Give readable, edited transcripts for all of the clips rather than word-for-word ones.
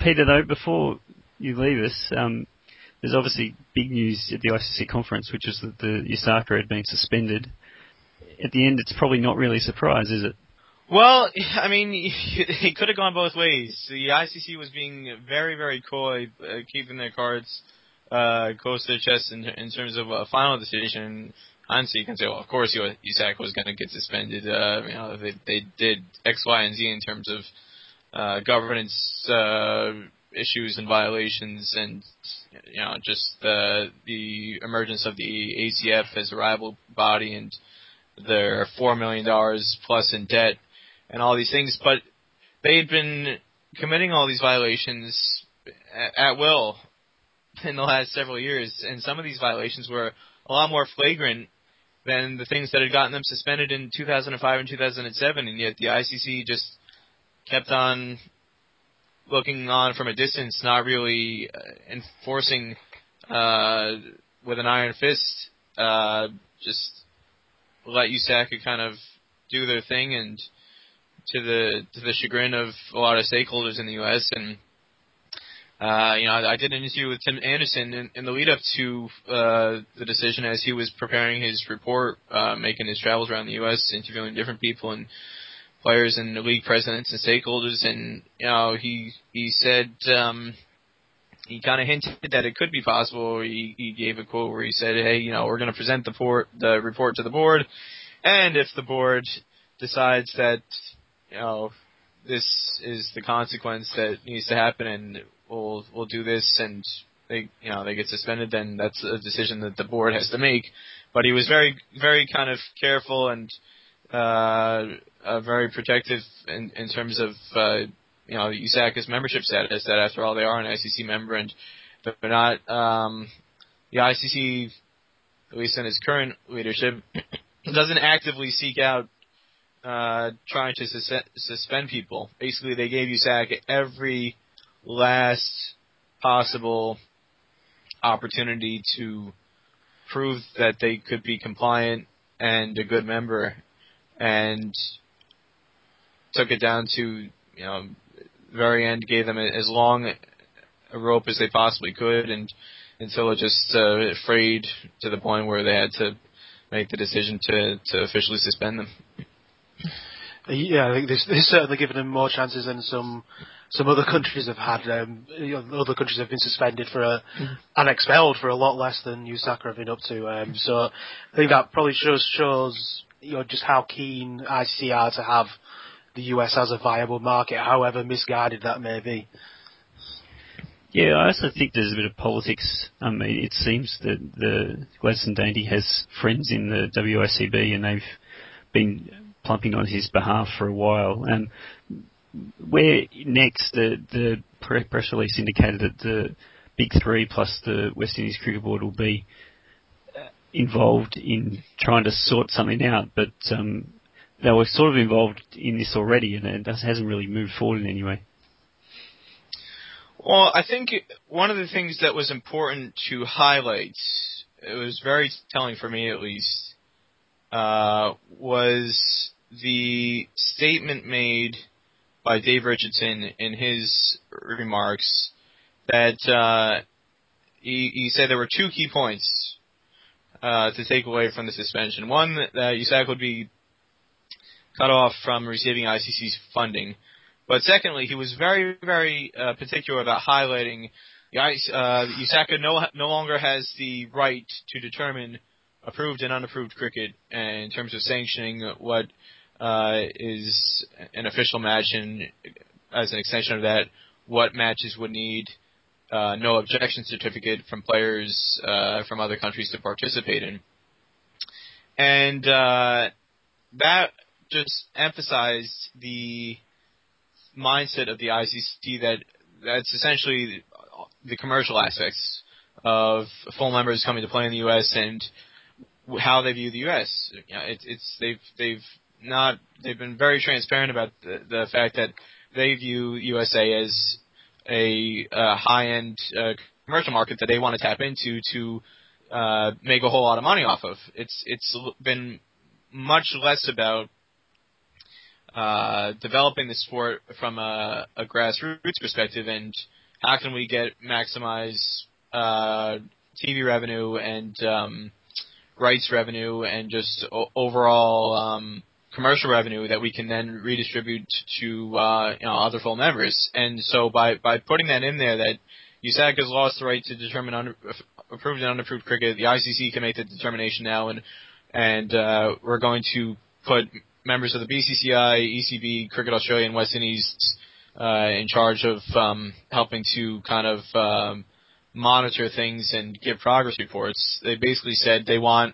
Peter, though, before you leave us, there's obviously big news at the ICC conference, which is that the Usaka had been suspended. At the end, it's probably not really a surprise, is it? Well, I mean, it could have gone both ways. The ICC was being very, very coy, keeping their cards close to their chest in terms of a final decision. Honestly, you can say, well, of course, Usaka was going to get suspended. They did X, Y, and Z in terms of governance issues and violations, and just the emergence of the ACF as a rival body, and their $4 million plus in debt, and all these things. But they'd been committing all these violations at will in the last several years, and some of these violations were a lot more flagrant than the things that had gotten them suspended in 2005 and 2007, and yet the ICC just kept on looking on from a distance, not really enforcing with an iron fist, just let USACA kind of do their thing, and to the chagrin of a lot of stakeholders in the U.S. And I did an interview with Tim Anderson in the lead up to the decision as he was preparing his report, making his travels around the U.S., interviewing different people and players and the league presidents and stakeholders. And he said he kind of hinted that it could be possible. He gave a quote where he said, "Hey, we're going to present the report to the board, and if the board decides that this is the consequence that needs to happen, and we'll do this, and they get suspended, then that's a decision that the board has to make." But he was very, very kind of careful and very protective in terms of USACA's membership status. That after all, they are an ICC member, and they're not. The ICC, at least in its current leadership, doesn't actively seek out trying to suspend people. Basically, they gave USACA every last possible opportunity to prove that they could be compliant and a good member, and took it down to the very end, gave them as long a rope as they possibly could, and until it just frayed to the point where they had to make the decision to officially suspend them. Yeah, I think this certainly given them more chances than some other countries have had. Other countries have been suspended and expelled for a lot less than USACA have been up to. So I think that probably shows just how keen ICC are to have the US as a viable market, however misguided that may be. Yeah, I also think there's a bit of politics. I mean, it seems that the Gladstone Dainty has friends in the WICB, and they've been plumping on his behalf for a while. Where next, the press release indicated that the Big Three plus the West Indies Cricket Board will be involved in trying to sort something out, but they were sort of involved in this already, and it hasn't really moved forward in any way. Well, I think one of the things that was important to highlight, it was very telling for me at least, was the statement made by Dave Richardson in his remarks that he said there were two key points to take away from the suspension. One, that USAC would be cut off from receiving ICC's funding. But secondly, he was very, very particular about highlighting USACA no longer has the right to determine approved and unapproved cricket in terms of sanctioning what is an official match, and as an extension of that, what matches would need no objection certificate from players from other countries to participate in. And that just emphasized the mindset of the ICC that's essentially the commercial aspects of full members coming to play in the U.S. and how they view the U.S. They've been very transparent about the fact that they view USA as a high-end commercial market that they want to tap into to make a whole lot of money off of. It's been much less about developing the sport from a grassroots perspective, and how can we maximize TV revenue and rights revenue and just overall commercial revenue that we can then redistribute to other full members. And so by putting that in there, that USAC has lost the right to determine approved and unapproved cricket, the ICC can make the determination now, and we're going to put members of the BCCI, ECB, Cricket Australia, and West Indies in charge of helping to kind of monitor things and give progress reports. They basically said they want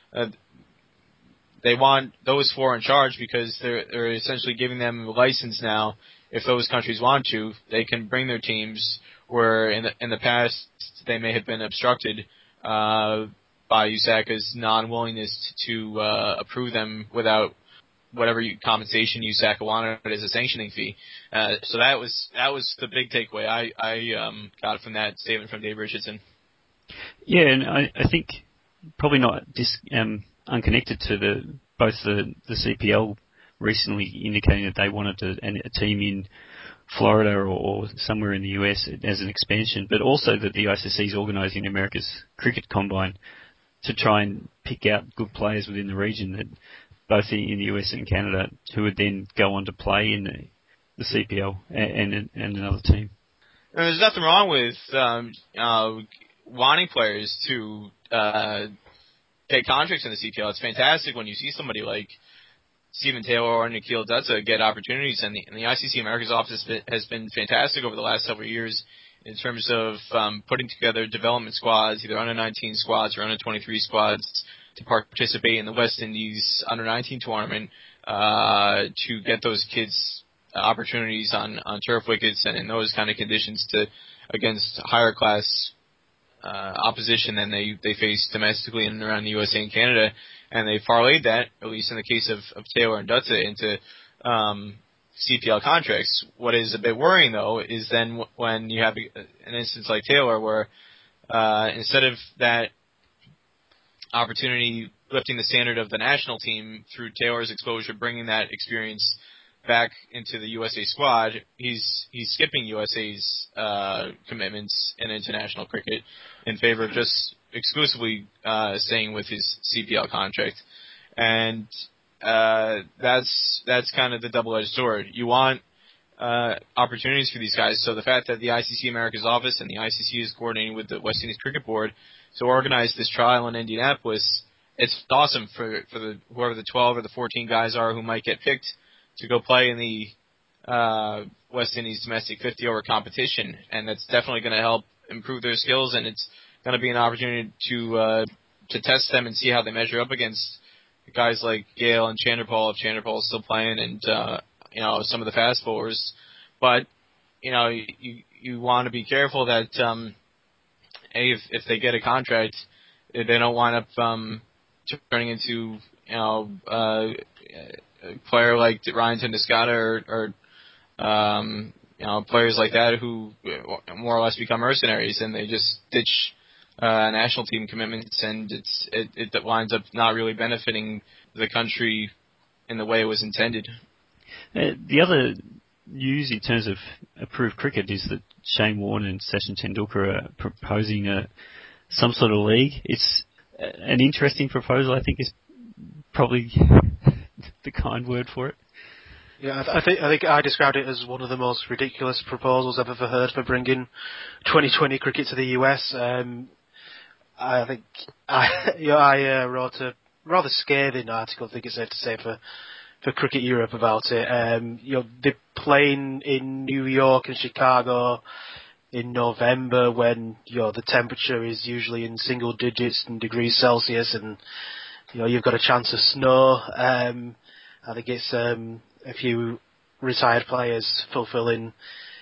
those four in charge because they're essentially giving them a license now. If those countries want to, they can bring their teams, where in the past they may have been obstructed by USAC's non-willingness to approve them without whatever compensation USAC wanted as a sanctioning fee. So that was the big takeaway I got from that statement from Dave Richardson. Yeah, and I think probably not unconnected to both the CPL recently indicating that they wanted a team in Florida or somewhere in the US as an expansion, but also that the ICC is organising America's Cricket Combine to try and pick out good players within the region, that both in the US and Canada, who would then go on to play in the CPL and another team. And there's nothing wrong with wanting players to get contracts in the CPL. It's fantastic when you see somebody like Stephen Taylor or Nikhil Dutta get opportunities, and the ICC America's office has been fantastic over the last several years in terms of putting together development squads, either under-19 squads or under-23 squads, to participate in the West Indies under-19 tournament to get those kids opportunities on turf wickets and in those kind of conditions against higher class opposition than they face domestically and around the USA and Canada. And they parlayed that, at least in the case of Taylor and Dutta, into CPL contracts. What is a bit worrying, though, is then when you have an instance like Taylor where instead of that opportunity lifting the standard of the national team through Taylor's exposure, bringing that experience back into the USA squad, he's skipping USA's commitments in international cricket in favor of just exclusively staying with his CPL contract. And that's kind of the double-edged sword. You want opportunities for these guys, so the fact that the ICC America's office and the ICC is coordinating with the West Indies Cricket Board to organize this trial in Indianapolis, it's awesome for whoever the 12 or the 14 guys are who might get picked to go play in the West Indies domestic 50-over competition, and that's definitely going to help improve their skills, and it's going to be an opportunity to test them and see how they measure up against guys like Gale and Chanderpaul, if Chanderpaul is still playing, and some of the fast bowlers. But you want to be careful that if they get a contract, they don't wind up turning into a player like Ryan Tindascata or players like that who more or less become mercenaries and they just ditch national team commitments, and it winds up not really benefiting the country in the way it was intended. The other news in terms of approved cricket is that Shane Warne and Sachin Tendulkar are proposing some sort of league. It's an interesting proposal, I think, is probably the kind word for it. Yeah, I think I described it as one of the most ridiculous proposals I've ever heard for bringing 2020 cricket to the US. I think I wrote a rather scathing article, I think it's safe to say, for Cricket Europe about it. They're playing in New York and Chicago in November when the temperature is usually in single digits in degrees Celsius, and you've got a chance of snow. I think it's a few retired players fulfilling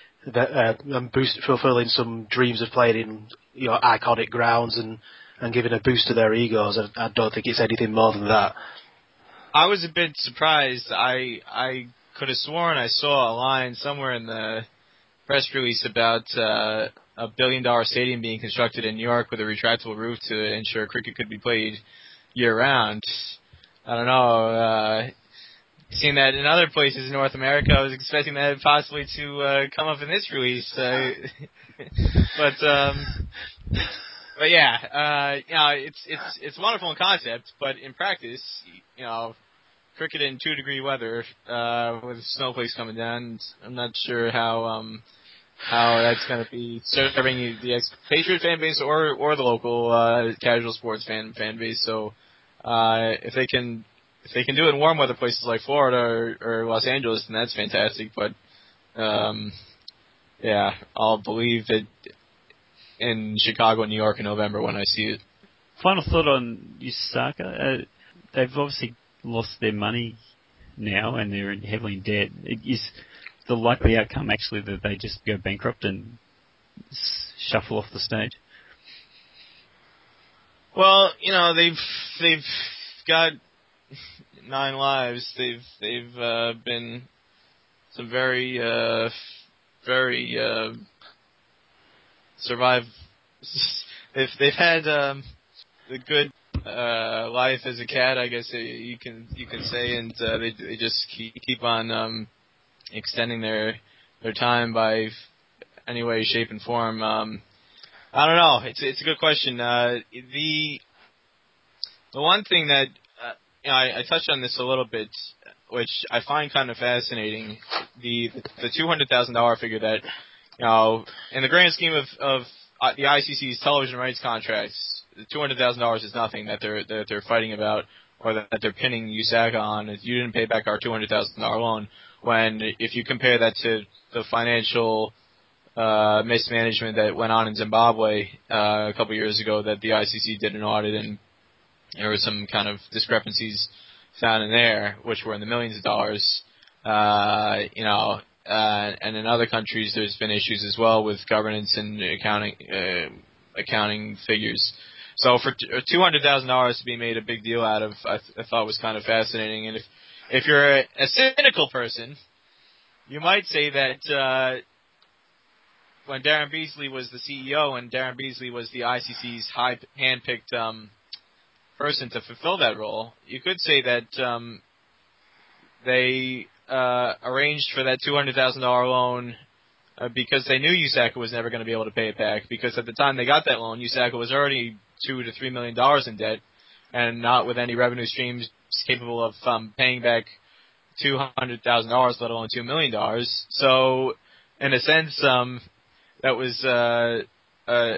some dreams of playing in iconic grounds and giving a boost to their egos. I don't think it's anything more than that. I was a bit surprised. I could have sworn I saw a line somewhere in the press release about a $1 billion stadium being constructed in New York with a retractable roof to ensure cricket could be played year-round. I don't know. seen that in other places in North America. I was expecting that possibly to come up in this release, but yeah, it's wonderful in concept, but in practice, cricket in 2-degree weather with snowflakes coming down, I'm not sure how that's going to be serving the ex-Patriot fan base or the local casual sports fan base. So if they can do it in warm weather places like Florida or Los Angeles, then that's fantastic. But yeah, I'll believe it in Chicago and New York in November when I see it. Final thought on Usaka. They've obviously lost their money now and they're heavily in debt. Is the likely outcome actually that they just go bankrupt and shuffle off the stage? Well, they've got 9 lives. They've been some very survive. They've had the good life as a cat, I guess you can say, and they just keep on extending their time by any way, shape, and form. I don't know. It's a good question. The one thing that I touched on this a little bit, which I find kind of fascinating, the $200,000 figure that, in the grand scheme of the ICC's television rights contracts, the $200,000 is nothing that they're fighting about, or that they're pinning USACA on. You didn't pay back our $200,000 loan. When if you compare that to the financial mismanagement that went on in Zimbabwe a couple years ago, that the ICC did an audit and there were some kind of discrepancies found in there, which were in the millions of dollars. And in other countries, there's been issues as well with governance and accounting figures. So for $200,000 to be made a big deal out of, I thought was kind of fascinating. And if you're a cynical person, you might say that when Darren Beasley was the CEO and Darren Beasley was the ICC's hand-picked person to fulfill that role, you could say that they arranged for that $200,000 loan because they knew USACA was never going to be able to pay it back, because at the time they got that loan, USACA was already $2 to $3 million in debt and not with any revenue streams capable of paying back $200,000, let alone $2 million. So, in a sense, that was a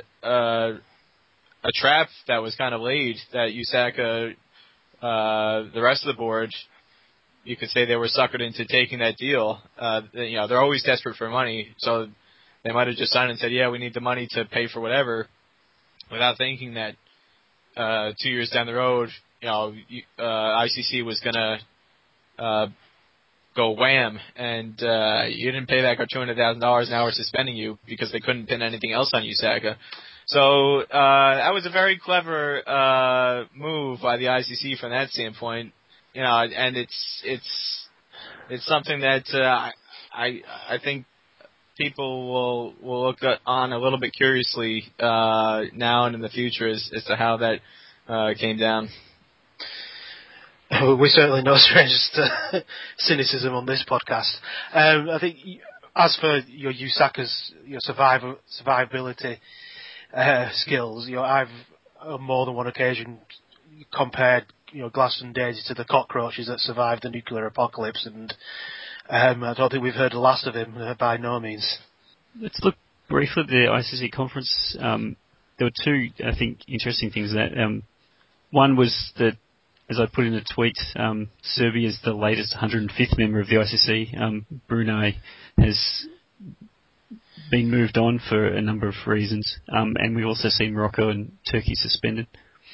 trap that was kind of laid, that USACA, the rest of the board, you could say they were suckered into taking that deal. They're always desperate for money, so they might have just signed and said, yeah, we need the money to pay for whatever, without thinking that 2 years down the road, ICC was going to go wham, and you didn't pay back our $200,000, now we're suspending you, because they couldn't pin anything else on USACA. So that was a very clever move by the ICC from that standpoint, and it's something that I think people will look on a little bit curiously now and in the future as to how that came down. We're certainly no strangers to cynicism on this podcast. I think, as for your USACA's survivability skills, I've on more than one occasion compared Glastonbury to the cockroaches that survived the nuclear apocalypse, and I don't think we've heard the last of him by no means. Let's look briefly at the ICC conference. There were two, I think, interesting things that one was that, as I put in a tweet, Serbia is the latest 105th member of the ICC. Brunei has been moved on for a number of reasons, and we've also seen Morocco and Turkey suspended.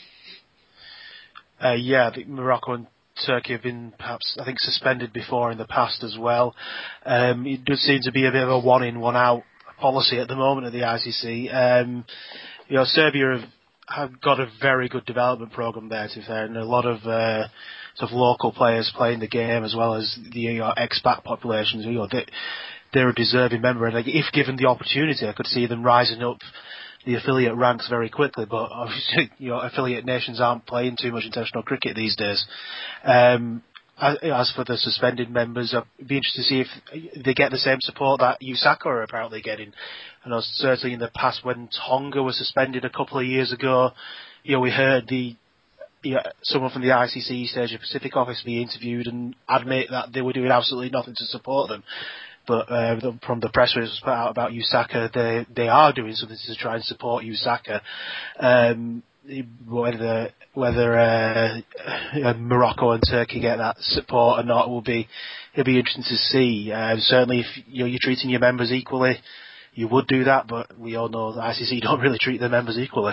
I think Morocco and Turkey have been perhaps, suspended before in the past as well. It does seem to be a bit of a one-in, one-out policy at the moment at the ICC. Serbia have got a very good development program there, to be fair, and a lot of sort of local players playing the game, as well as the expat populations. They're a deserving member, and if given the opportunity, I could see them rising up the affiliate ranks very quickly. But obviously, affiliate nations aren't playing too much international cricket these days. as for the suspended members, I'd be interested to see if they get the same support that USACA are apparently getting. I know certainly in the past when Tonga was suspended a couple of years ago, we heard someone from the ICC East Asia Pacific office be interviewed and admit that they were doing absolutely nothing to support them. But from the press release put out about USACA, they are doing something to try and support USACA. Whether Morocco and Turkey get that support or not it'll be interesting to see. Certainly, if you're treating your members equally, you would do that. But we all know the ICC don't really treat their members equally.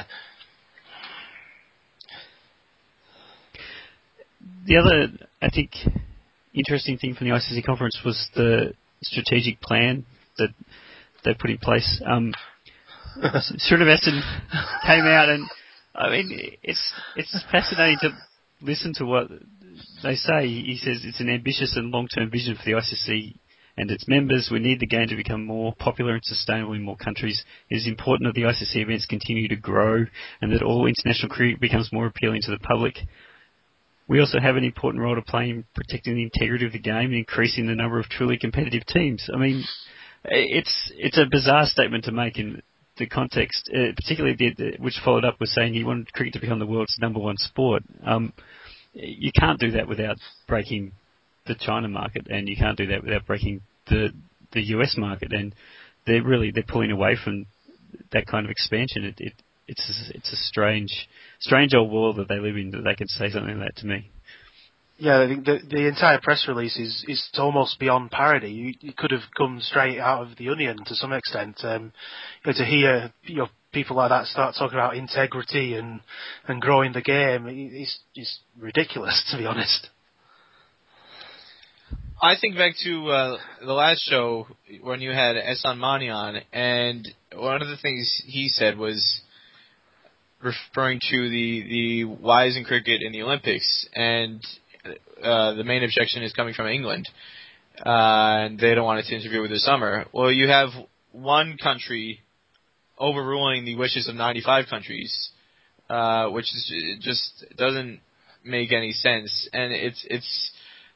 The other, I think, interesting thing from the ICC conference was the strategic plan that they put in place. Srinivasan came out and, I mean, it's fascinating to listen to what they say. He says it's an ambitious and long-term vision for the ICC and its members. We need the game to become more popular and sustainable in more countries. It is important that the ICC events continue to grow and that all international cricket becomes more appealing to the public. We also have an important role to play in protecting the integrity of the game and increasing the number of truly competitive teams. I mean, it's a bizarre statement to make in the context, particularly which followed up with saying he wanted cricket to become the world's number one sport. You can't do that without breaking the China market, and you can't do that without breaking the US market. And they're pulling away from that kind of expansion. It's a strange old world that they live in, that they can say something like that to me. Yeah, I think the entire press release is almost beyond parody. You could have come straight out of The Onion to some extent. To hear people like that start talking about integrity and growing the game, it's ridiculous, to be honest. I think back to the last show when you had Ehsan Mani on, and one of the things he said was referring to the whys in cricket in the Olympics, and the main objection is coming from England, and they don't want it to interfere with the summer. Well, you have one country overruling the wishes of 95 countries, which just doesn't make any sense. And it's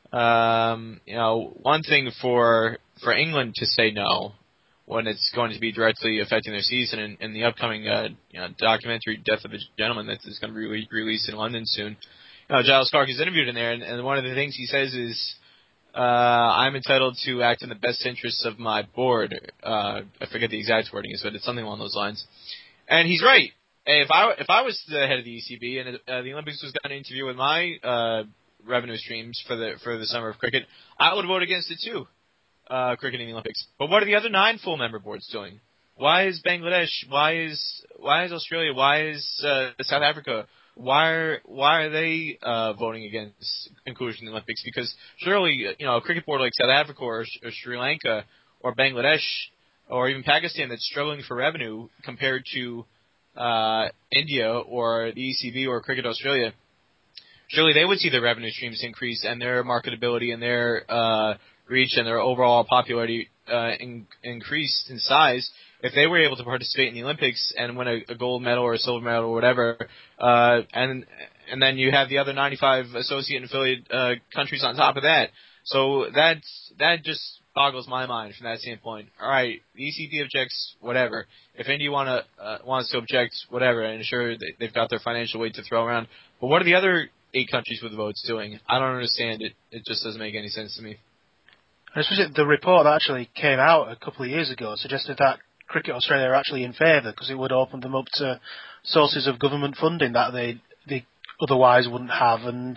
one thing for England to say no when it's going to be directly affecting their season, and the upcoming documentary Death of a Gentleman that is going to be released in London soon. Giles Clarke is interviewed in there, and one of the things he says is, I'm entitled to act in the best interests of my board. I forget the exact wording, but it's something along those lines. And he's right. If I was the head of the ECB and the Olympics was going to interfere with my revenue streams for the summer of cricket, I would vote against it too. Cricket in the Olympics. But what are the other 9 full member boards doing? Why is Bangladesh? Why is Australia? Why is South Africa? Why are they voting against inclusion in the Olympics? Because surely, a cricket board like South Africa or Sri Lanka or Bangladesh or even Pakistan that's struggling for revenue compared to India or the ECB or Cricket Australia, surely they would see their revenue streams increase and their marketability and their reach and their overall popularity increased in size if they were able to participate in the Olympics and win a gold medal or a silver medal or whatever, and then you have the other 95 associate and affiliate countries on top of that. So that just boggles my mind from that standpoint. All right, the ECB objects, whatever. If India wants to object, whatever, and sure they've got their financial weight to throw around. But what are the other 8 countries with votes doing? I don't understand it. It just doesn't make any sense to me. Especially the report that actually came out a couple of years ago suggested that Cricket Australia are actually in favour because it would open them up to sources of government funding that they otherwise wouldn't have. And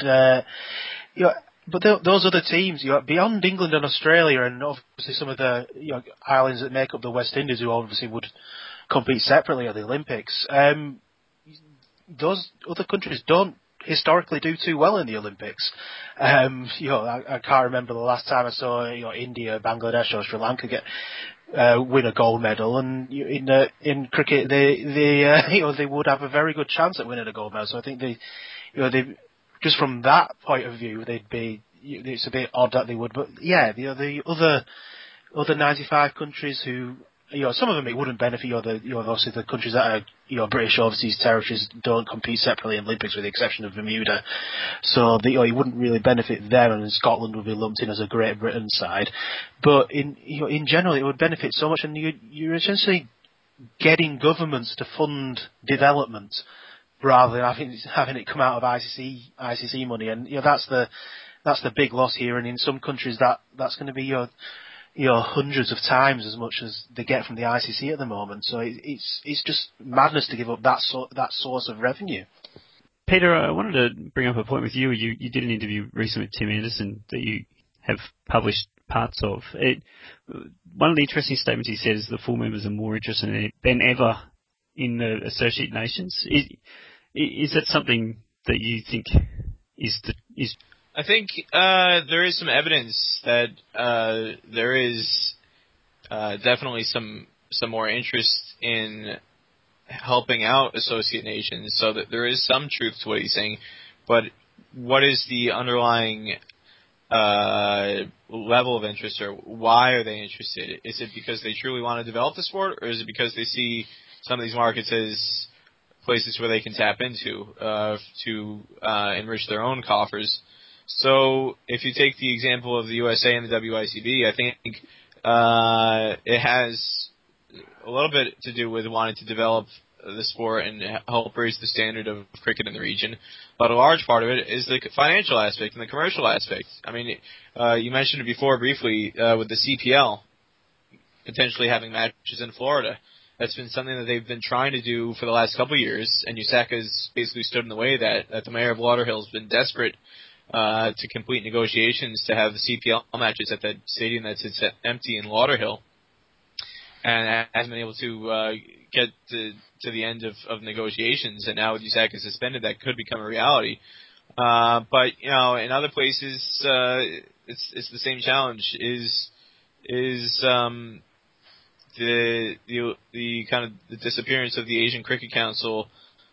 but those other teams, beyond England and Australia, and obviously some of the islands that make up the West Indies, who obviously would compete separately at the Olympics, those other countries don't historically do too well in the Olympics. I can't remember the last time I saw India, Bangladesh, or Sri Lanka win a gold medal, and in cricket they would have a very good chance at winning a gold medal. So I think they just from that point of view it's a bit odd that they would. But yeah, the other 95 countries who some of them it wouldn't benefit. Obviously the countries that are British overseas territories don't compete separately in Olympics, with the exception of Bermuda. So it wouldn't really benefit them, and Scotland would be lumped in as a Great Britain side. But in general, it would benefit so much, and you're essentially getting governments to fund development rather than having it come out of ICC money, and that's the big loss here. And in some countries that's going to be hundreds of times as much as they get from the ICC at the moment. So it's just madness to give up that source of revenue. Peter, I wanted to bring up a point with you. You did an interview recently with Tim Anderson that you have published parts of. One of the interesting statements he said is the full members are more interested in it than ever in the associate nations. Is that something that you think is? I think there is some evidence that there is definitely some more interest in helping out associate nations, so that there is some truth to what he's saying. But what is the underlying level of interest, or why are they interested? Is it because they truly want to develop the sport, or is it because they see some of these markets as places where they can tap into to enrich their own coffers? So if you take the example of the USA and the WICB, I think it has a little bit to do with wanting to develop the sport and help raise the standard of cricket in the region. But a large part of it is the financial aspect and the commercial aspect. I mean, you mentioned it before briefly with the CPL potentially having matches in Florida. That's been something that they've been trying to do for the last couple of years, and USACA's basically stood in the way of that the mayor of Lauderhill has been desperate to complete negotiations to have the CPL matches at that stadium that sits empty in Lauderhill, and hasn't been able to get to the end of negotiations. And now with USACA suspended, that could become a reality. But in other places, it's the same challenge. Is the kind of the disappearance of the Asian Cricket Council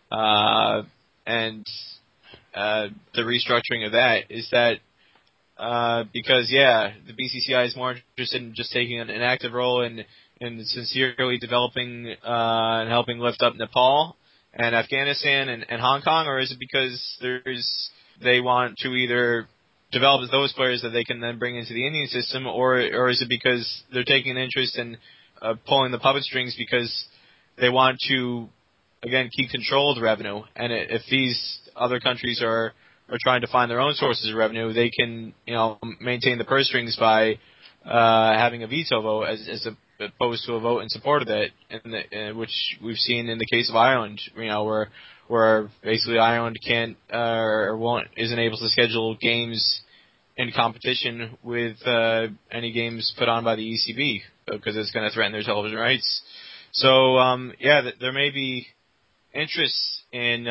and the restructuring of that, is that because the BCCI is more interested in just taking an active role in sincerely developing and helping lift up Nepal and Afghanistan and Hong Kong, or is it because they want to either develop those players that they can then bring into the Indian system, or is it because they're taking an interest in pulling the puppet strings because they want to, again, keep control of the revenue? And if these other countries are trying to find their own sources of revenue, they can maintain the purse strings by having a veto vote as opposed to a vote in support of that, which we've seen in the case of Ireland, where basically Ireland can't or isn't able to schedule games in competition with any games put on by the ECB because it's going to threaten their television rights. So there may be interest in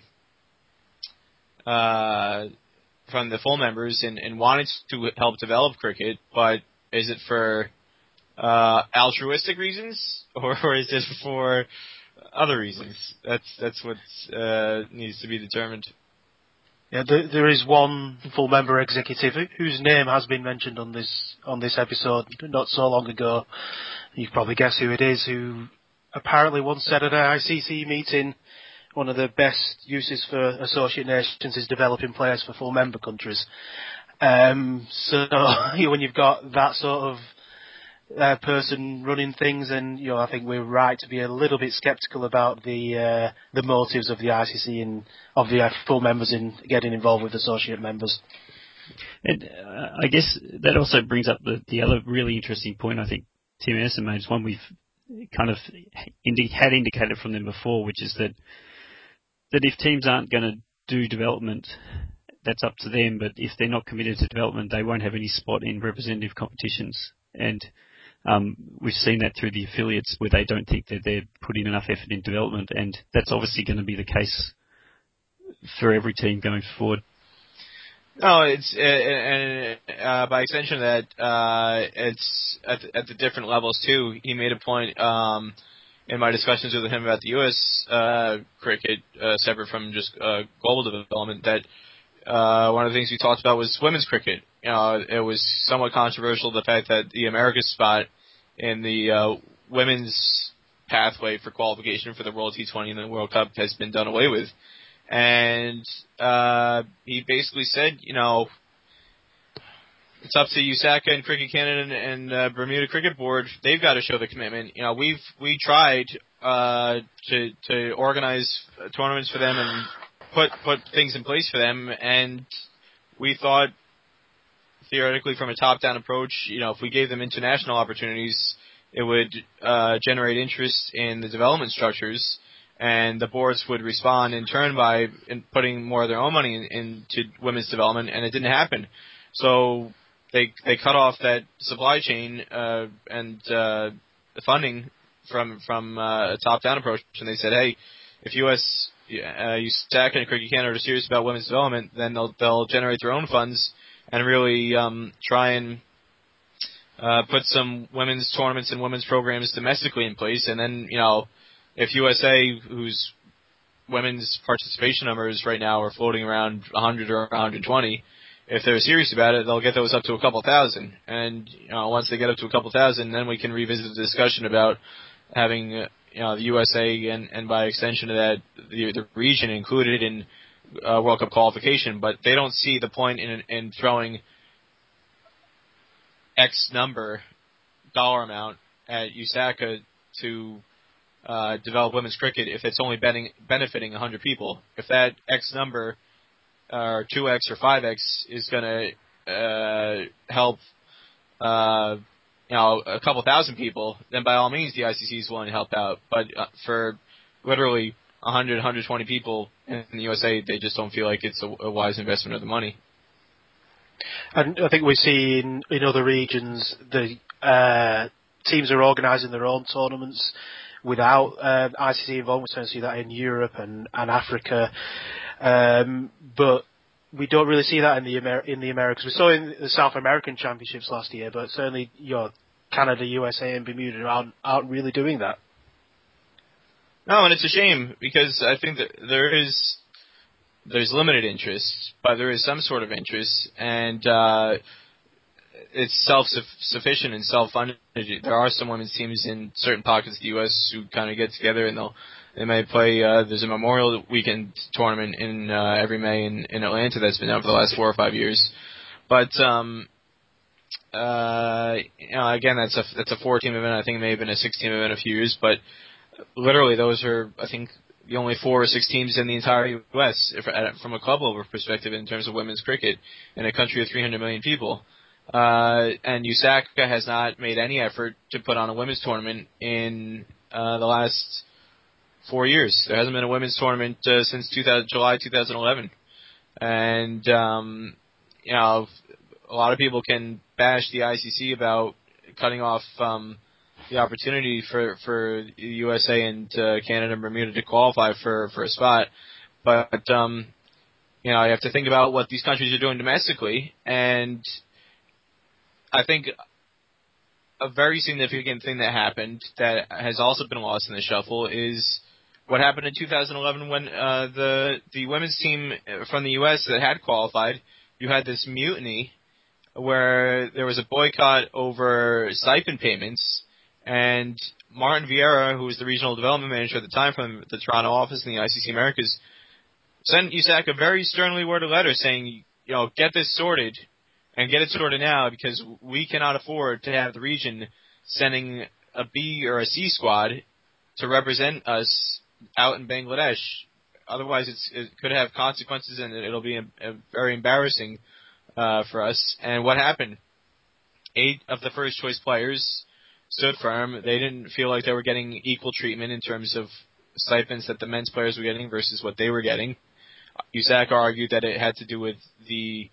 from the full members in wanting to help develop cricket, but is it for altruistic reasons, or is it for other reasons? That's what needs to be determined. Yeah, there is one full member executive whose name has been mentioned on this episode not so long ago. You can probably guess who it is, who apparently once said at an ICC meeting, one of the best uses for associate nations is developing players for full member countries. So when you've got that sort of person running things, and I think we're right to be a little bit sceptical about the motives of the ICC and of the full members in getting involved with associate members. And I guess that also brings up the other really interesting point I think Tim Anderson made, is one we've kind of had indicated from them before, which is that if teams aren't going to do development, that's up to them, but if they're not committed to development, they won't have any spot in representative competitions. And we've seen that through the affiliates, where they don't think that they're putting enough effort in development, and that's obviously going to be the case for every team going forward. No, it's by extension of that, it's at the different levels too. He made a point in my discussions with him about the U.S. Cricket, separate from just global development, that one of the things we talked about was women's cricket. It was somewhat controversial, the fact that the America's spot in the women's pathway for qualification for the World T20 and the World Cup has been done away with. And he basically said, it's up to USACA and Cricket Canada and Bermuda Cricket Board. They've got to show the commitment. We tried to organize tournaments for them and put things in place for them, and we thought theoretically from a top-down approach, if we gave them international opportunities, it would generate interest in the development structures, and the boards would respond in turn by putting more of their own money into women's development, and it didn't happen. So they cut off that supply chain and the funding from a top-down approach, and they said, hey, if USAC and Cricket Canada are serious about women's development, then they'll generate their own funds and really try and put some women's tournaments and women's programs domestically in place. And then, if USA, whose women's participation numbers right now are floating around 100 or 120, if they're serious about it, they'll get those up to a couple thousand. And, once they get up to a couple thousand, then we can revisit the discussion about having, the USA and by extension of that, the region included in World Cup qualification. But they don't see the point in throwing X number dollar amount at USACA to develop women's cricket if it's only benefiting 100 people. If that X number, or 2X or 5X, is going to help a couple thousand people, then by all means the ICC is willing to help out. But for literally 100, 120 people in the USA, they just don't feel like it's a wise investment of the money. And I think we see in other regions the teams are organising their own tournaments without ICC involvement. We see that in Europe and Africa, but we don't really see that in the Americas. We saw in the South American Championships last year, but certainly Canada, USA, and Bermuda aren't really doing that. No, and it's a shame because I think that there's limited interest, but there is some sort of interest, and it's self-sufficient and self-funded. There are some women's teams in certain pockets of the U.S. who kind of get together and they may play. There's a Memorial Weekend tournament in every May in Atlanta that's been out for the last 4 or 5 years. But again, that's a 4-team event. I think it may have been a 6-team event a few years, but literally those are, I think, the only 4 or 6 teams in the entire U.S. From a club level perspective in terms of women's cricket in a country of 300 million people. And USACA has not made any effort to put on a women's tournament in the last 4 years. There hasn't been a women's tournament since July 2011. And, a lot of people can bash the ICC about cutting off the opportunity for USA and Canada and Bermuda to qualify for a spot. But, you have to think about what these countries are doing domestically. And I think a very significant thing that happened that has also been lost in the shuffle is what happened in 2011 when the women's team from the U.S. that had qualified, you had this mutiny where there was a boycott over stipend payments, and Martin Vieira, who was the regional development manager at the time from the Toronto office in the ICC Americas, sent USAC a very sternly worded letter saying, get this sorted, and get it sorted now, because we cannot afford to have the region sending a B or a C squad to represent us out in Bangladesh. Otherwise, it could have consequences, and it'll be very embarrassing for us. And what happened? 8 of the first choice players stood firm. They didn't feel like they were getting equal treatment in terms of stipends that the men's players were getting versus what they were getting. USAC argued that it had to do with the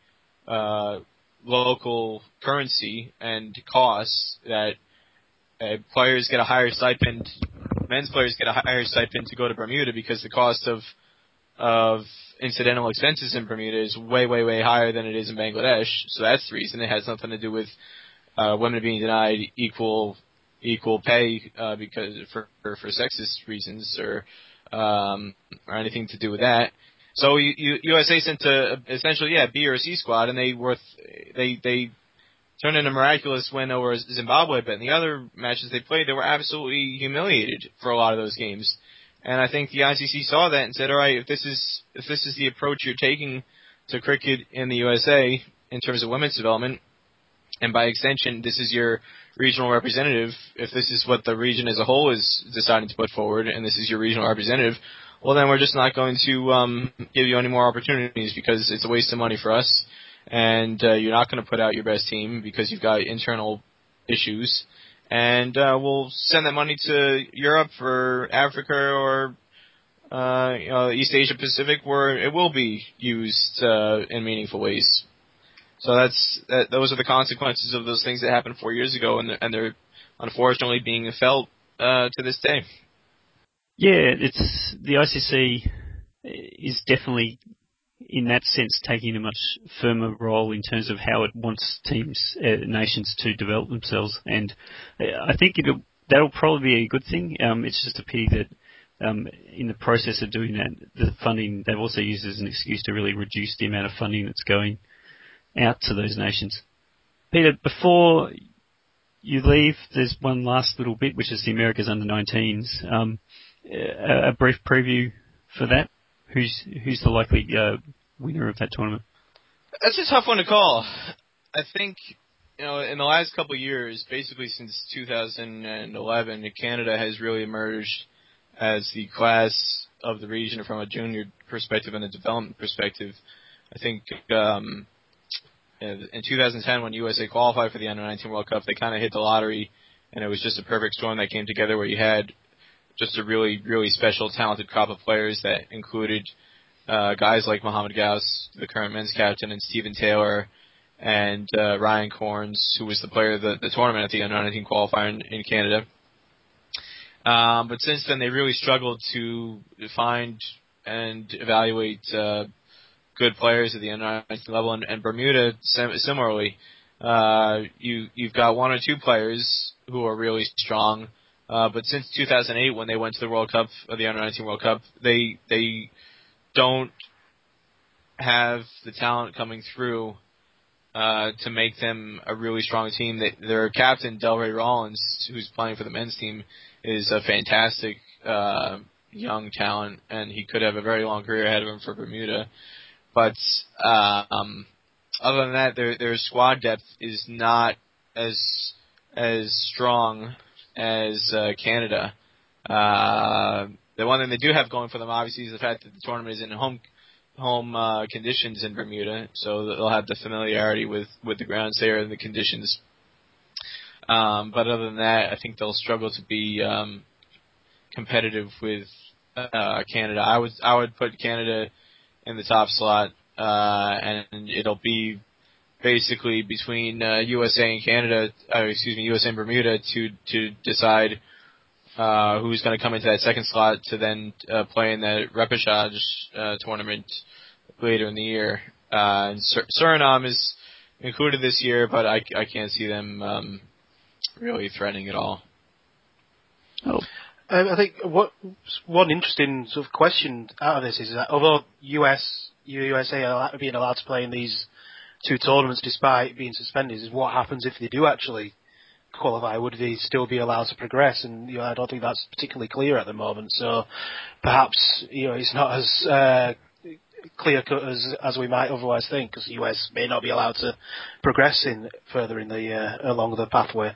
local currency and costs, that players get a higher stipend, men's players get a higher stipend to go to Bermuda because the cost of incidental expenses in Bermuda is way, way, way higher than it is in Bangladesh. So that's the reason. It has nothing to do with women being denied equal pay because for sexist reasons or anything to do with that. So USA sent essentially B or C squad, and they turned in a miraculous win over Zimbabwe, but in the other matches they played, they were absolutely humiliated for a lot of those games. And I think the ICC saw that and said, all right, if this is the approach you're taking to cricket in the USA in terms of women's development, and by extension, this is your regional representative, if this is what the region as a whole is deciding to put forward, and this is your regional representative, well, then we're just not going to give you any more opportunities because it's a waste of money for us, and you're not going to put out your best team because you've got internal issues, and we'll send that money to Europe or Africa or East Asia Pacific, where it will be used in meaningful ways. So those are the consequences of those things that happened 4 years ago, and they're unfortunately being felt to this day. Yeah, it's the ICC is definitely, in that sense, taking a much firmer role in terms of how it wants teams, nations to develop themselves, and I think that'll probably be a good thing. It's just a pity that in the process of doing that, the funding they've also used as an excuse to really reduce the amount of funding that's going out to those nations. Peter, before you leave, there's one last little bit, which is the America's Under-19s. A brief preview for that. Who's the likely winner of that tournament? That's a tough one to call. I think, in the last couple of years, basically since 2011, Canada has really emerged as the class of the region from a junior perspective and a development perspective. I think in 2010, when USA qualified for the Under-19 World Cup, they kind of hit the lottery, and it was just a perfect storm that came together where you had just a really, really special, talented crop of players that included guys like Mohamed Ghaus, the current men's captain, and Stephen Taylor, and Ryan Corns, who was the player of the tournament at the Under-19 qualifier in Canada. But since then, they really struggled to find and evaluate good players at the Under-19 level, and Bermuda similarly. You've got one or two players who are really strong, but since 2008, when they went to the World Cup, or the Under-19 World Cup, they don't have the talent coming through to make them a really strong team. Their captain, Delray Rollins, who's playing for the men's team, is a fantastic young talent, and he could have a very long career ahead of him for Bermuda. But other than that, their squad depth is not as strong as Canada. The one thing they do have going for them, obviously, is the fact that the tournament is in home conditions in Bermuda, so they'll have the familiarity with the grounds there and the conditions. But other than that, I think they'll struggle to be competitive with Canada. I would put Canada in the top slot, and it'll be basically between USA and Bermuda to decide who's going to come into that second slot to then play in that repechage tournament later in the year. And Suriname is included this year, but I can't see them really threatening at all. Oh. I think one interesting sort of question out of this is that although USA are being allowed to play in these two tournaments despite being suspended, is what happens if they do actually qualify? Would they still be allowed to progress? And I don't think that's particularly clear at the moment. So perhaps it's not as clear cut as we might otherwise think, because the US may not be allowed to progress further in the along the pathway.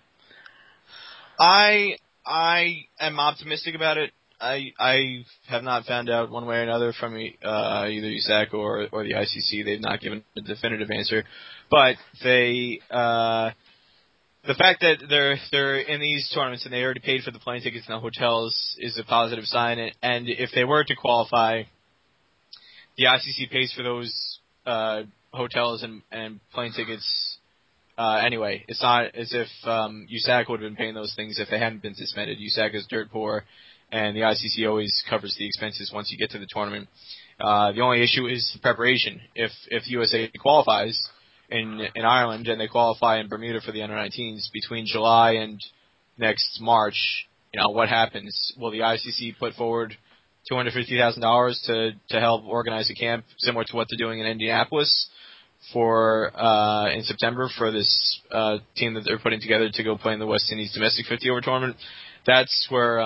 I am optimistic about it. I have not found out one way or another from either USAC or the ICC. They've not given a definitive answer, but the fact that they're in these tournaments and they already paid for the plane tickets and the hotels is a positive sign. And if they were to qualify, the ICC pays for those hotels and plane tickets. Anyway, it's not as if USAC would have been paying those things if they hadn't been suspended. USAC is dirt poor, and the ICC always covers the expenses once you get to the tournament. The only issue is preparation. If USA qualifies in Ireland and they qualify in Bermuda for the Under-19s between July and next March, what happens? Will the ICC put forward $250,000 to help organize a camp similar to what they're doing in Indianapolis? for in September for this team that they're putting together to go play in the West Indies domestic 50 over tournament. That's where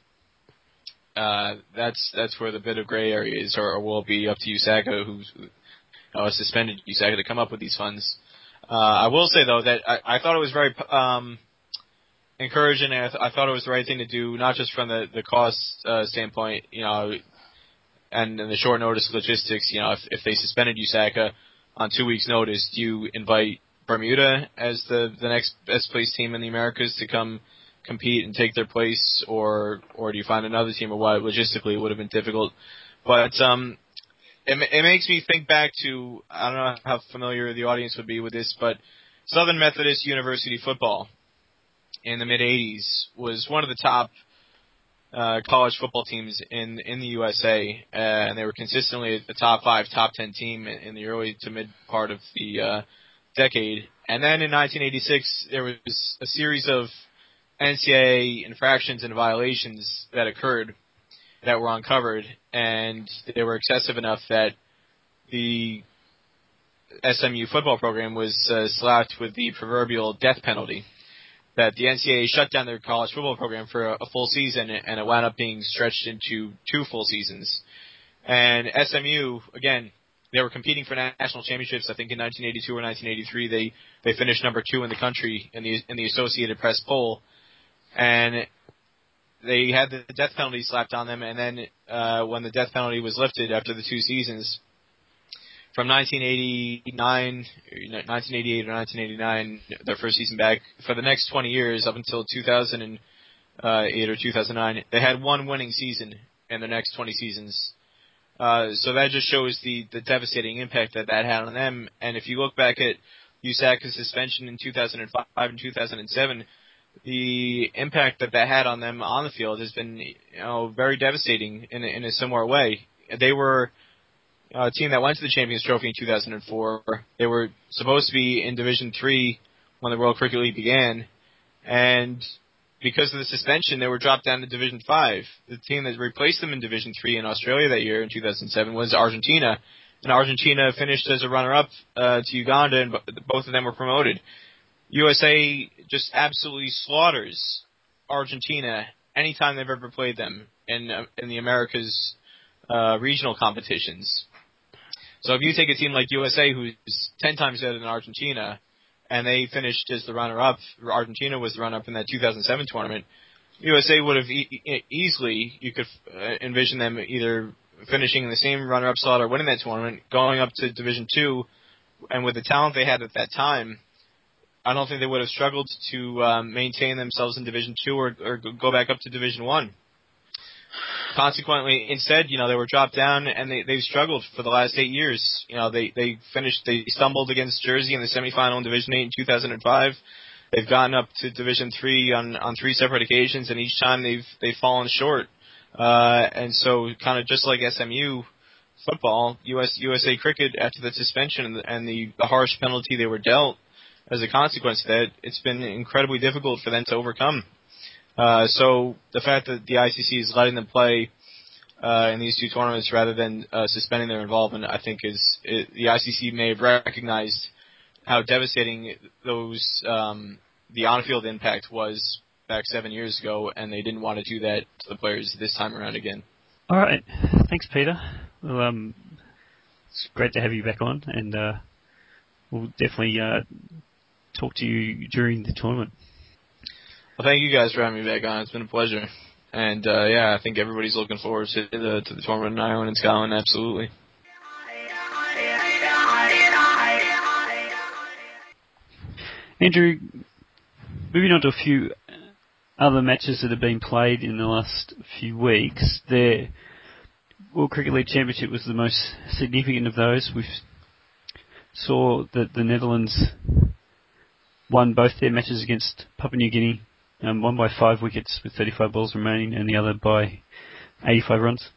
that's where the bit of gray area is, or will be up to USACA, who's suspended USACA, to come up with these funds. I will say though that I thought it was very encouraging, and I thought it was the right thing to do, not just from the cost standpoint, and the short notice logistics. If they suspended USACA on 2 weeks' notice, do you invite Bermuda as the next best placed team in the Americas to come compete and take their place, or do you find another team? Or why logistically it would have been difficult, but it makes me think back to, I don't know how familiar the audience would be with this, but Southern Methodist University football in the mid-'80s was one of the top college football teams in the USA, and they were consistently a top 5, top 10 team in the early to mid part of the decade. And then in 1986, there was a series of NCAA infractions and violations that occurred that were uncovered, and they were excessive enough that the SMU football program was slapped with the proverbial death penalty, that the NCAA shut down their college football program for a full season, and it wound up being stretched into 2 full seasons. And SMU, again, they were competing for national championships. I think in 1982 or 1983, they finished number 2 in the country in the Associated Press poll, and they had the death penalty slapped on them. And then when the death penalty was lifted after the 2 seasons, from 1988 or 1989, their first season back, for the next 20 years, up until 2008 or 2009, they had 1 winning season in the next 20 seasons. So that just shows the devastating impact that had on them. And if you look back at USACA's suspension in 2005 and 2007, the impact that had on them on the field has been, very devastating in a similar way. They were a team that went to the Champions Trophy in 2004. They were supposed to be in Division III when the World Cricket League began, and because of the suspension, they were dropped down to Division V. The team that replaced them in Division III in Australia that year in 2007 was Argentina, and Argentina finished as a runner-up to Uganda, and both of them were promoted. USA just absolutely slaughters Argentina anytime they've ever played them in the Americas regional competitions. So if you take a team like USA, who's 10 times better than Argentina, and they finished as the runner-up, Argentina was the runner-up in that 2007 tournament, USA would have easily, you could envision them either finishing in the same runner-up slot or winning that tournament, going up to Division II, and with the talent they had at that time, I don't think they would have struggled to maintain themselves in Division II or go back up to Division I. Consequently, instead, they were dropped down, and they've struggled for the last 8 years. They stumbled against Jersey in the semifinal in Division 8 in 2005. They've gotten up to Division 3 on 3 separate occasions, and each time they've fallen short. And so, kind of just like SMU football, USA Cricket, after the suspension and the harsh penalty they were dealt as a consequence of that, it's been incredibly difficult for them to overcome. So the fact that the ICC is letting them play in these 2 tournaments rather than suspending their involvement, I think the ICC may have recognized how devastating those the on-field impact was back 7 years ago, and they didn't want to do that to the players this time around again. All right, thanks, Peter. Well, it's great to have you back on, and we'll definitely talk to you during the tournament. Well, thank you guys for having me back on. It's been a pleasure. And, I think everybody's looking forward to the tournament in Ireland and Scotland, absolutely. Andrew, moving on to a few other matches that have been played in the last few weeks. The World Cricket League Championship was the most significant of those. We saw that the Netherlands won both their matches against Papua New Guinea, one by 5 wickets with 35 balls remaining, and the other by 85 runs.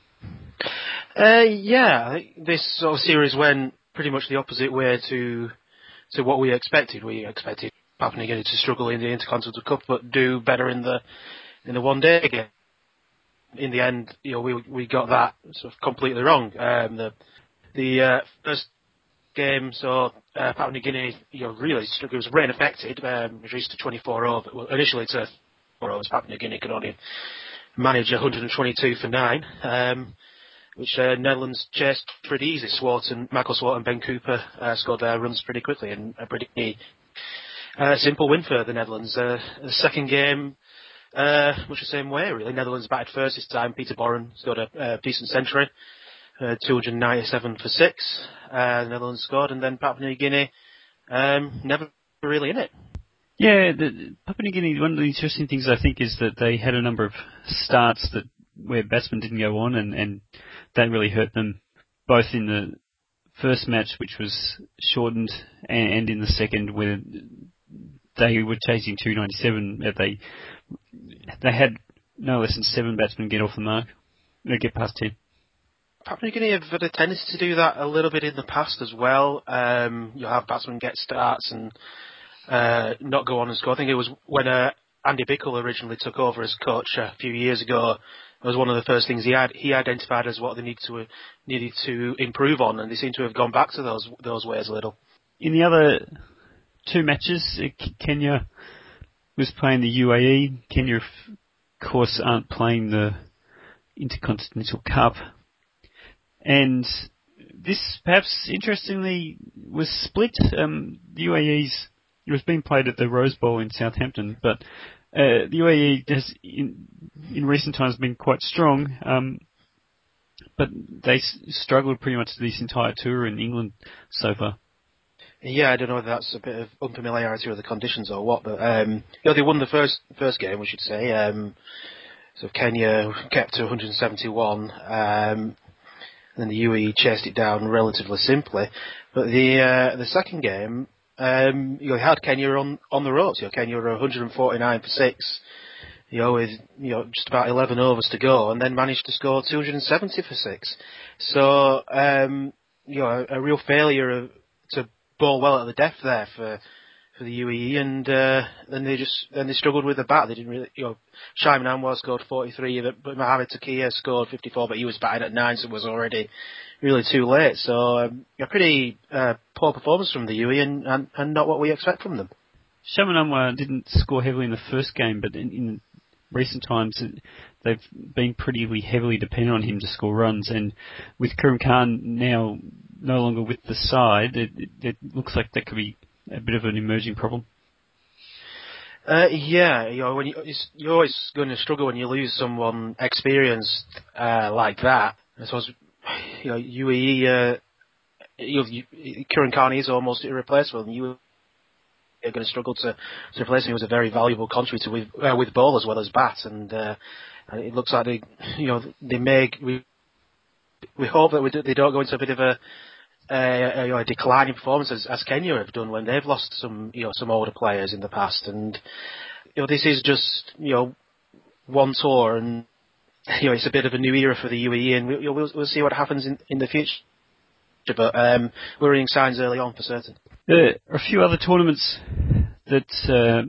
I think this sort of series went pretty much the opposite way to what we expected. We expected Papua New Guinea to struggle in the Intercontinental Cup, but do better in the one-day game. In the end, we got that sort of completely wrong. The first game, so Papua New Guinea, really, it was rain affected. Reduced to 24 over. Well, initially to 4 overs. Papua New Guinea could only manage 122 for 9, which Netherlands chased pretty easy. Michael Swart and Ben Cooper scored their runs pretty quickly, and a pretty simple win for the Netherlands. The second game, much the same way, really. Netherlands batted first this time. Peter Boren scored a decent century. 297 for 6. The Netherlands scored, and then Papua New Guinea never really in it. Yeah, Papua New Guinea, one of the interesting things I think is that they had a number of starts where batsmen didn't go on, and that really hurt them, both in the first match, which was shortened, and in the second, where they were chasing 297. They had no less than 7 batsmen get off the mark, get past 10. Papua New Guinea have had a tendency to do that a little bit in the past as well. You'll have batsmen get starts and not go on and score. I think it was when Andy Bickle originally took over as coach a few years ago. It was one of the first things he identified as what they needed to improve on, and they seem to have gone back to those ways a little. In the other 2 matches, Kenya was playing the UAE. Kenya, of course, aren't playing the Intercontinental Cup. And this, perhaps interestingly, was split. The it was being played at the Rose Bowl in Southampton, but the UAE has, in recent times, been quite strong, but they struggled pretty much this entire tour in England so far. Yeah, I don't know whether that's a bit of unfamiliarity with the conditions or what, but they won the first game, we should say. So Kenya kept to 171. And then the UAE chased it down relatively simply. But the second game, you had Kenya on the ropes. Kenya were 149 for 6, with just about 11 overs to go, and then managed to score 270 for 6. So a real failure to bowl well at the death there for the UAE, and then they struggled with the bat. They didn't really, Shaiman Anwar scored 43, but Mohamed Takia scored 54, but he was batting at 9, so it was already really too late. So a pretty poor performance from the UAE, and not what we expect from them. Shaiman Anwar didn't score heavily in the first game, but in recent times they've been pretty heavily dependent on him to score runs, and with Karim Khan now no longer with the side, it looks like that could be a bit of an emerging problem. When you're always going to struggle when you lose someone experienced like that. I suppose UAE, Karim Khan is almost irreplaceable, and you are going to struggle to replace him. He was a very valuable contributor with ball as well as bat, and it looks like they may. We hope that they don't go into a bit of a declining performance as Kenya have done when they've lost some older players in the past, and this is just one tour, and it's a bit of a new era for the UAE, and we'll see what happens in the future. But we're seeing signs early on for certain. There are a few other tournaments that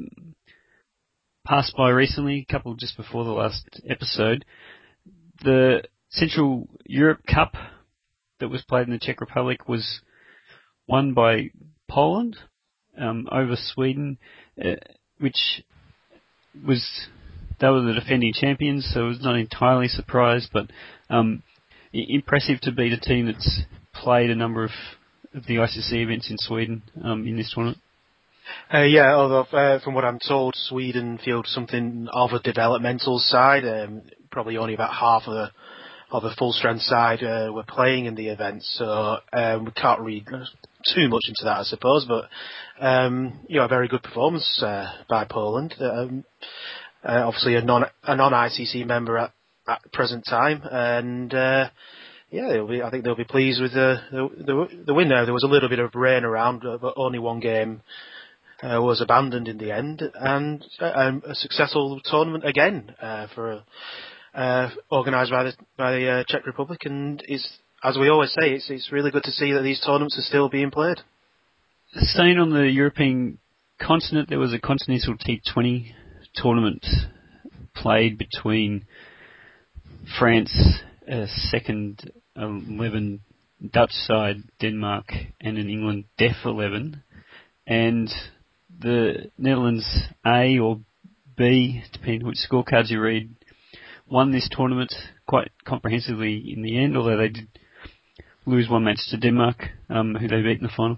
passed by recently, a couple just before the last episode. The Central Europe Cup that was played in the Czech Republic was won by Poland over Sweden, which they were the defending champions, so I was not entirely surprised, but impressive to beat a team that's played a number of the ICC events in Sweden in this tournament. Although from what I'm told, Sweden field something of a developmental side, probably only about half of the full strength side were playing in the event, so we can't read too much into that, I suppose. But a very good performance by Poland. Obviously a non-ICC member at present time, and I think they'll be pleased with the win. Now there was a little bit of rain around, but only one game was abandoned in the end, and a successful tournament again organised by the Czech Republic, and as we always say, it's really good to see that these tournaments are still being played. Staying on the European continent, there was a Continental T20 tournament played between France, second 11 Dutch side, Denmark, and an England Def 11. And the Netherlands A or B, depending which scorecards you read, won this tournament quite comprehensively in the end, although they did lose one match to Denmark, who they beat in the final.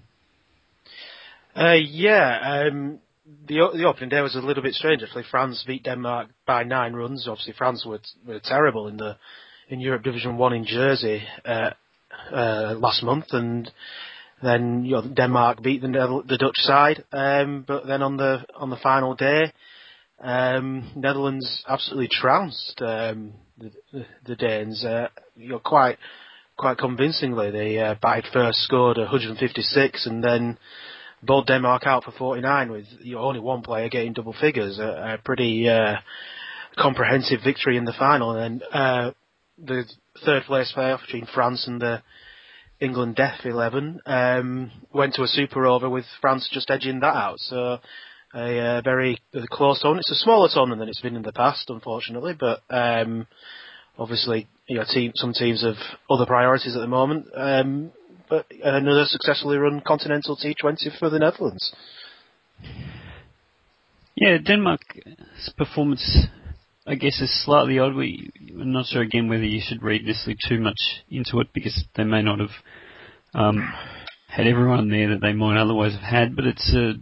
The opening day was a little bit strange actually. France beat Denmark by 9 runs. Obviously, France were terrible in Europe Division 1 in Jersey last month, and then Denmark beat the Dutch side. But then on the final day, Netherlands absolutely trounced the Danes. Quite convincingly. They batted first, scored 156, and then bowled Denmark out for 49 with only one player getting double figures. A pretty comprehensive victory in the final. And the third place playoff between France and the England Def 11 went to a super over with France just edging that out. So a very close tournament. It's a smaller tournament than it's been in the past, unfortunately, but obviously some teams have other priorities at the moment. But another successfully run continental T20 for the Netherlands. Yeah, Denmark's performance, I guess, is slightly odd. I'm not sure again whether you should read necessarily too much into it because they may not have had everyone there that they might otherwise have had, but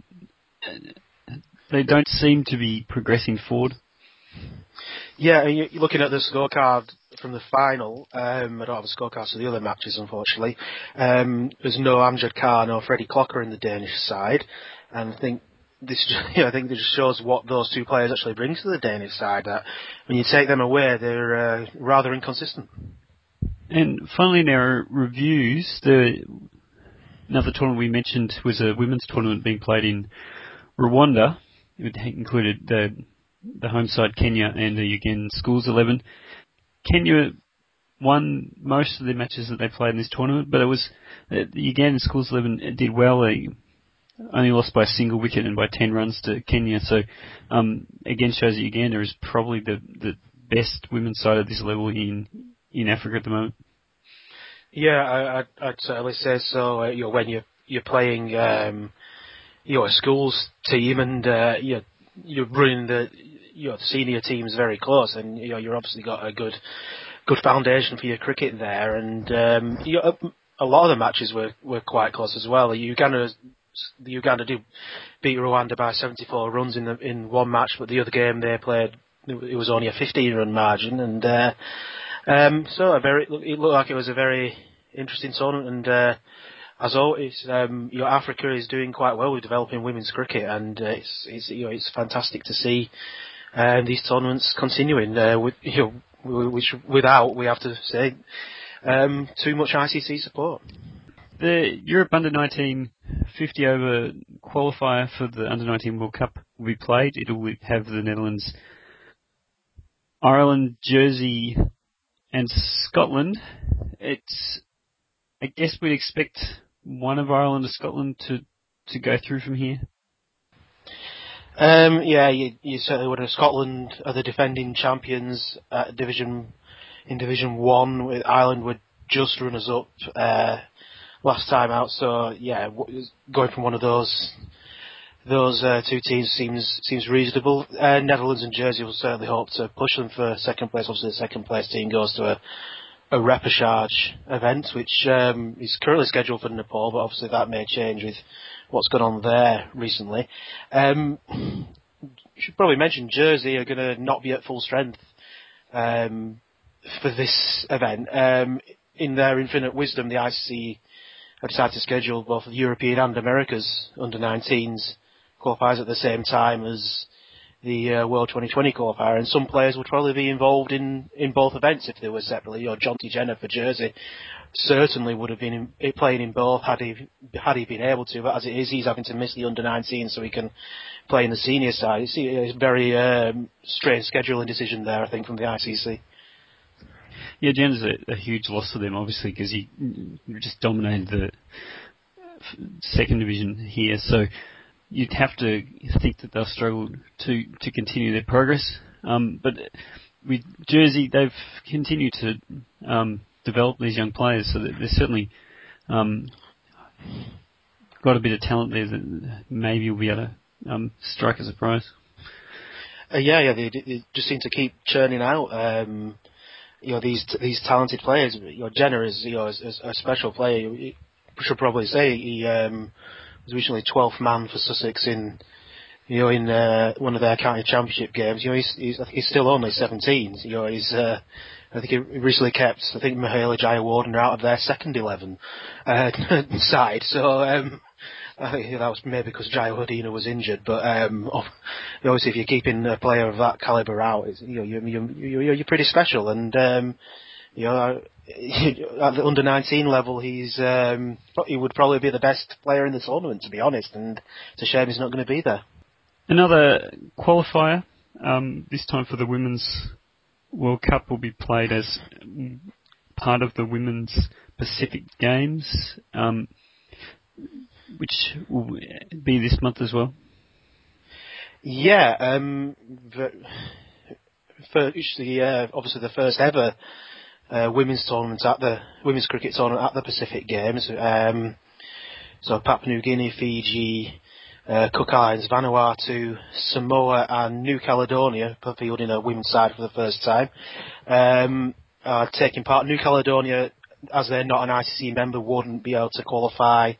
they don't seem to be progressing forward. Yeah, you're looking at the scorecard from the final. I don't have a scorecard for the other matches, unfortunately. There's no Amjad Khan or Freddie Clocker in the Danish side, and I think this just shows what those two players actually bring to the Danish side. That when you take them away, they're rather inconsistent. And finally, in our reviews, another tournament we mentioned was a women's tournament being played in Rwanda. It included the home side Kenya and the Ugandan Schools 11. Kenya won most of the matches that they played in this tournament, but it was the Ugandan Schools 11 did well. They only lost by a single wicket and by 10 runs to Kenya. So again, shows that Uganda is probably the best women's side of this level in Africa at the moment. Yeah, I'd certainly say so. When you're playing a schools team and you're running the senior teams very close, and you're obviously got a good foundation for your cricket there, and a lot of the matches were quite close as well. Uganda did beat Rwanda by 74 runs in one match, but the other game they played, it was only a 15-run margin, and so it looked like it was a very interesting tournament, and as always, Africa is doing quite well with developing women's cricket, and it's fantastic to see these tournaments continuing. Which without, we have to say, too much ICC support. The Europe Under-19 50-over qualifier for the Under-19 World Cup will be played. It will have the Netherlands, Ireland, Jersey, and Scotland. I guess we'd expect one of Ireland or Scotland to go through from here. You certainly would have. Scotland are the defending champions in Division 1. With Ireland would just runners up last time out. So yeah, going from one of those two teams seems reasonable. Netherlands and Jersey will certainly hope to push them for second place. Obviously, the second place team goes to a repechage event, which is currently scheduled for Nepal, but obviously that may change with what's gone on there recently. Should probably mention Jersey are going to not be at full strength for this event. In their infinite wisdom, the ICC have decided to schedule both the European and America's under-19s qualifiers at the same time as the World 2020 qualifier, and some players would probably be involved in both events if they were separately. Jonty Jenner for Jersey certainly would have been playing in both had he been able to, but as it is, he's having to miss the under-19 so he can play in the senior side. It's a very strange scheduling decision there, I think, from the ICC. Yeah, Jenner's a huge loss for them, obviously, because he just dominated the second division here, so you'd have to think that they'll struggle to continue their progress. But with Jersey, they've continued to develop these young players, so they're certainly got a bit of talent there that maybe will be able to strike a surprise. They just seem to keep churning out. These talented players. Jenner is a special player. We should probably say he was recently 12th man for Sussex in one of their county championship games. He's still only 17. I think he recently kept Mihaela Jayawardene out of their second 11 side. So I think that was maybe because Jayawardene was injured. But obviously, if you're keeping a player of that caliber out, you're pretty special. And at the under 19 level, he would probably be the best player in the tournament, to be honest. And it's a shame he's not going to be there. Another qualifier, this time for the Women's World Cup, will be played as part of the Women's Pacific Games, which will be this month as well. Yeah, obviously the first ever women's cricket tournament at the Pacific Games. So Papua New Guinea, Fiji, Cook Islands, Vanuatu, Samoa and New Caledonia fielding a women's side for the first time. Taking part, New Caledonia, as they're not an ICC member, wouldn't be able to qualify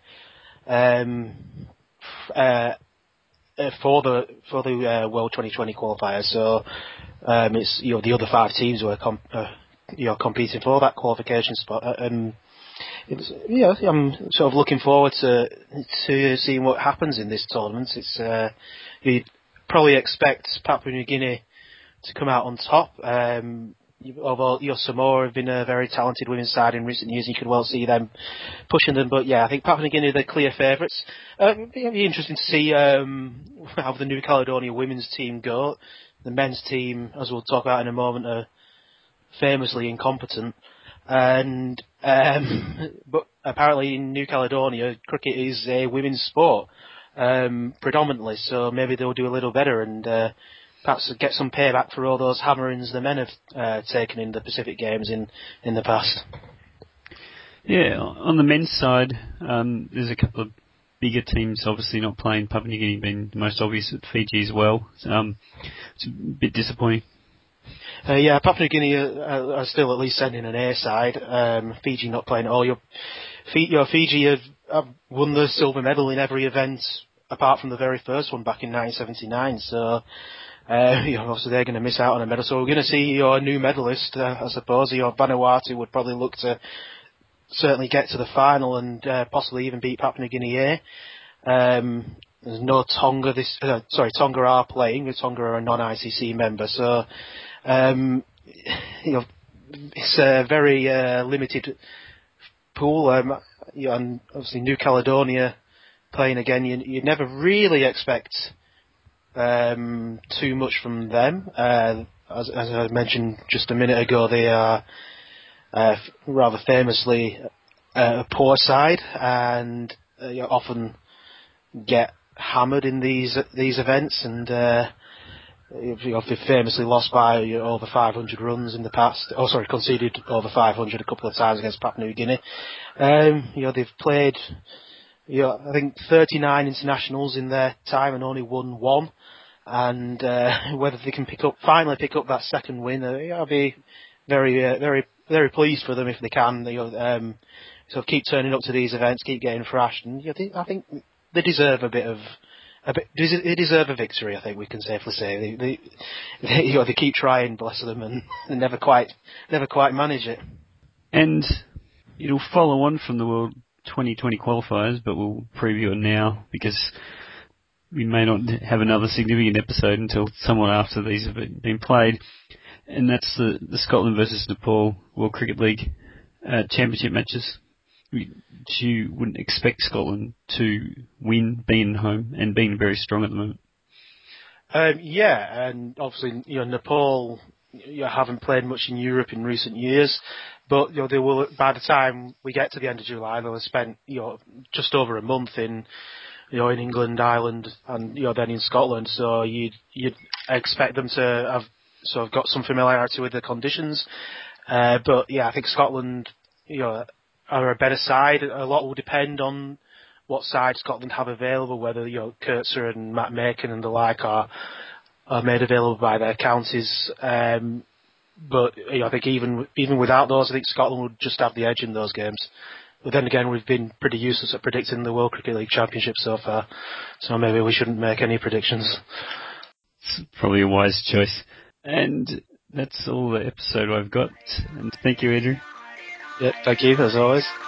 for the World 2020 qualifiers. So it's the other 5 teams who are competing for that qualification spot. I'm sort of looking forward to seeing what happens in this tournament. You'd probably expect Papua New Guinea to come out on top. Although Samoa have been a very talented women's side in recent years, you could well see them pushing them. But yeah, I think Papua New Guinea are the clear favourites. It'll be interesting to see how the New Caledonia women's team go. The men's team, as we'll talk about in a moment, are famously incompetent. And but apparently in New Caledonia, cricket is a women's sport predominantly. So maybe they'll do a little better and perhaps get some payback for all those hammerings the men have taken in the Pacific Games in the past. Yeah, on the men's side, there's a couple of bigger teams obviously not playing. Papua New Guinea being the most obvious, at Fiji as well. It's a bit disappointing. Papua New Guinea are still at least sending an A side. Fiji not playing at all. Fiji have won the silver medal in every event apart from the very first one back in 1979. So obviously they're going to miss out on a medal. So we're going to see your new medalist, I suppose. Vanuatu would probably look to certainly get to the final and possibly even beat Papua New Guinea A. There's no Tonga Tonga are playing. Tonga are a non-ICC member, so it's a very limited pool. And obviously New Caledonia playing again. You never really expect too much from them. As I mentioned just a minute ago, they are rather famously a poor side and often get hammered in these events, and they've famously lost by over 500 runs in the past. Conceded over 500 a couple of times against Papua New Guinea. They've played I think 39 internationals in their time and only won 1. And whether they can finally pick up that second win, I'll be very, very, very pleased for them if they can. Sort of keep turning up to these events, keep getting thrashed, and I think they deserve they deserve a victory. I think we can safely say they keep trying, bless them, and never quite manage it. And it'll follow on from the World 2020 qualifiers, but we'll preview it now because we may not have another significant episode until somewhat after these have been played, and that's the Scotland versus Nepal World Cricket League championship matches. You wouldn't expect Scotland to win, being home and being very strong at the moment. And obviously Nepal haven't played much in Europe in recent years, but they will. By the time we get to the end of July, they'll have spent just over a month in England, Ireland, and then in Scotland. So you'd expect them to have sort of got some familiarity with the conditions. But yeah, I think Scotland, are a better side. A lot will depend on what side Scotland have available, whether Kurtzer and Matt Macon and the like are made available by their counties. But I think even without those, I think Scotland would just have the edge in those games. But then again, we've been pretty useless at predicting the World Cricket League Championship so far, so maybe we shouldn't make any predictions. It's probably a wise choice. And that's all the episode I've got. And thank you, Andrew. Yeah, thank you, as always.